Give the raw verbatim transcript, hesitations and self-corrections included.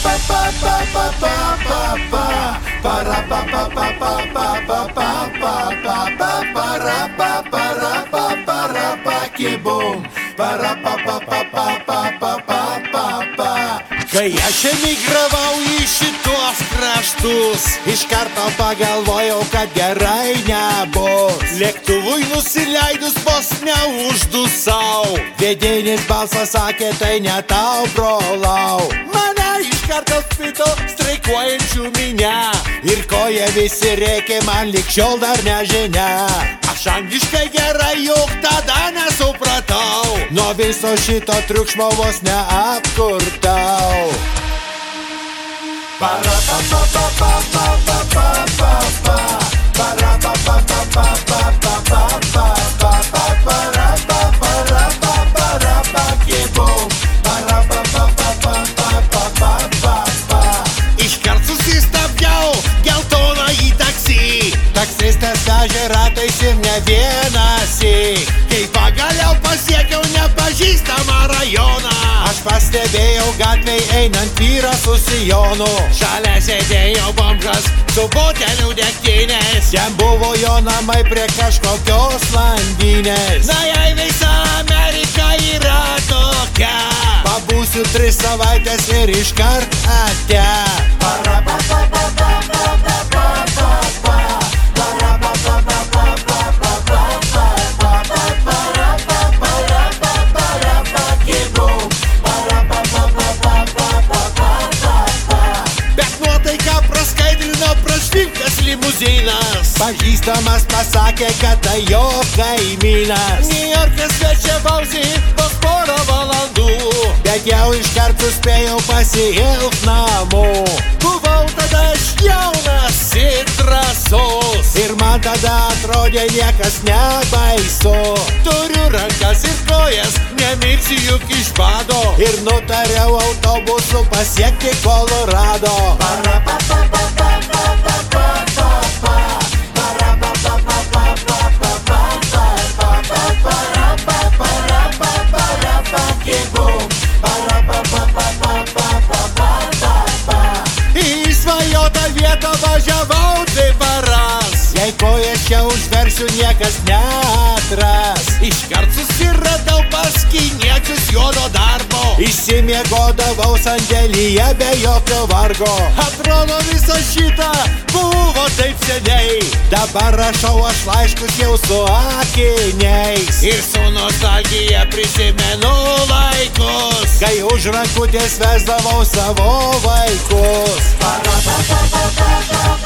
Kai aš emigravau į šitos kraštus, iš karto pagalvojau, kad gerai nebus. Lėktuvui nusileidus vos neuždusau, vidinis balsas sakė, tai ne tau, brolau. Mane iš karto spito streikuojančių minia, ir ko jie visi rėkė, man lig šiol dar nežinia. Aš angliškai gerai, juk tada nesupratau, nuo viso šito triukšmo vos neapkurtau. Iškart susistabdžiau geltoną į taksi, taksistas vežė ratais ir ne vienąsyk. Kai pagaliau pasiekiau nepažįstamą rajoną, aš pastebėjau gatvėj einant vyrą su sijonu. Šalia sėdėjo bomžas su buteliu degtinės, jam buvo jo namai prie kažkokios landynės. Na jei visa Amerika yra tokia, pabūsiu tris savaitės ir iškart ate. Limuzinas pažįstamas pasakė, kad tai jo kaimynas. Niujorke svečiavausi vos porą valandų, bet jau iškart suspėjau pasiilgt namų. Buvau tada aš jaunas ir drąsus, ir man tada atrodė niekas nebaisu. Turiu rankas ir kojas, nemirsiu juk iš bado, ir nutariau autobusu pasiekti Kolorado. Į svajotą vietą važiavau dvi paras, jei kojas čia užversiu, niekas neatras. Iškart susiradau pas kiniečius juodo darbo, išsimiegodavau sandėlyje be jokio vargo. Atrodo visą šitą buvo taip seniai, dabar rašau aš laiškus jau su akiniais, ir su nostalgija prisimenu laikus, kai už rankutės vesdavau savo vaikus.